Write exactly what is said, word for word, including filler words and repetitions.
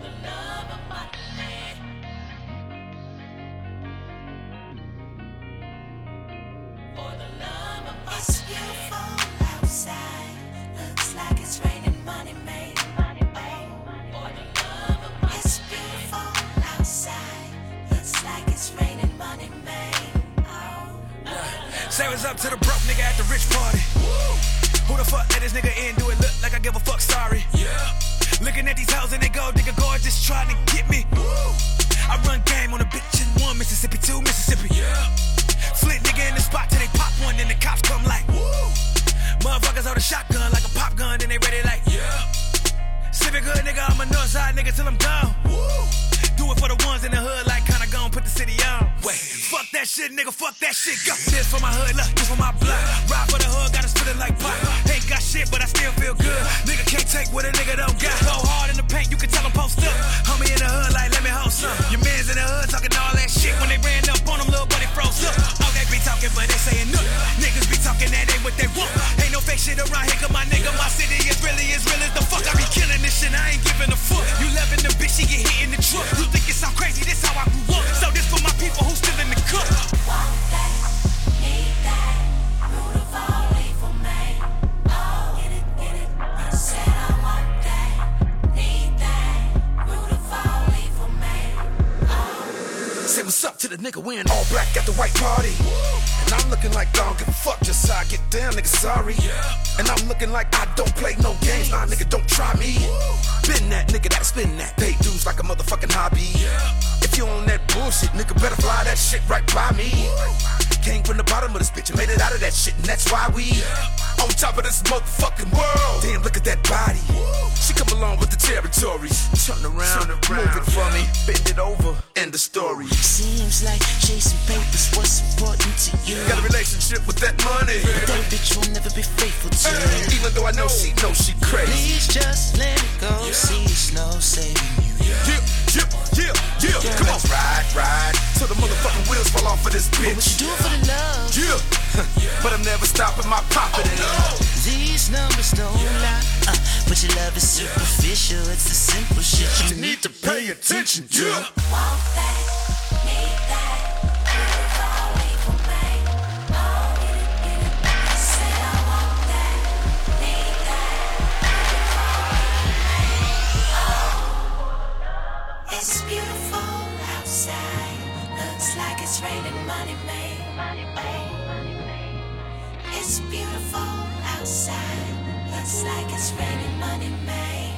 It's beautiful outside. Looks like it's raining money made. It's beautiful outside. Looks like it's raining money made. Say what's up to the broke nigga at the rich party. Who the fuck let this nigga in? Do it look like I give a fuck? Sorry. Yeah. Looking at these hoes and they go, nigga gorgeous trying to get me. I run game on a bitch in one Mississippi, two Mississippi. Yeah. Flit nigga in the spot till they pop one, then the cops come like, woo. Motherfuckers hold a shotgun like a pop gun, then they ready like, yeah. Sippin' good nigga, I'm a northside nigga till I'm gone. Woo. Do it for the ones in the hood, like kinda gon' put the city on. Wait, fuck that shit, nigga, fuck that shit. Go. This for my hood, look, this for my block. Ride for the hood, got us feeling like pop. Ain't got shit, but I still feel good. Nigga can't take what a nigga don't got. Go hard in the paint, you can tell I'm post up. Homie in the hood, like, let me hold some. Your mans in the hood talking all that shit. When they ran up on them, little buddy froze up. Oh, they be talking, but they saying nothing. Niggas be talking, that ain't what they want. Ain't no fake shit around here, cause my nigga, my city is really as real as the fuck. I be killing this shit, I ain't giving a fuck. You loving the bitch, she get hit in the truck. You think it sound crazy, this how I grew up. So this for my people who still in the cup. Want that, need that, root of all evil, man. Oh, get it, get it. I said I want that, need that, root of all evil, man. Oh. Say what's up to the nigga wearing all black at the white party. And I'm looking like I don't give a fuck, just how I get down, nigga, sorry. And I'm looking like I don't play no games, nah, nigga, don't try me. Been that nigga that spin that, pay dues like a motherfucking hobby. If you on that bullshit, nigga, better fly that shit right by me. Came from the bottom of this bitch and made it out of that shit, and that's why we on top of this motherfucking world. Damn, look at that body. She come along with the territories. Turn around, Turn around. Move it for me, bend it over, end the story. Seems like chasing papers what's important to you. Got a relationship with that money, but that bitch will never be faithful to hey, you. even though I know she knows she crazy. Please just let it go, yeah. See the snow saving you. Yeah, yeah, yeah, yeah, yeah. Come on, ride, ride till the motherfucking wheels fall off of this bitch. But what you do for the love? Yeah, but I'm never stopping my poppin'. Oh, no. These numbers don't lie, uh, but your love is superficial. It's the simple shit you, you need to pay attention to. Yeah. Want that, need that, root of all evil, man. Oh, get it, get it. I said I want that, need that, root of all evil, man. Oh, it's beautiful outside. Looks like it's raining money, man. It's beautiful outside. Looks like it's raining money, man.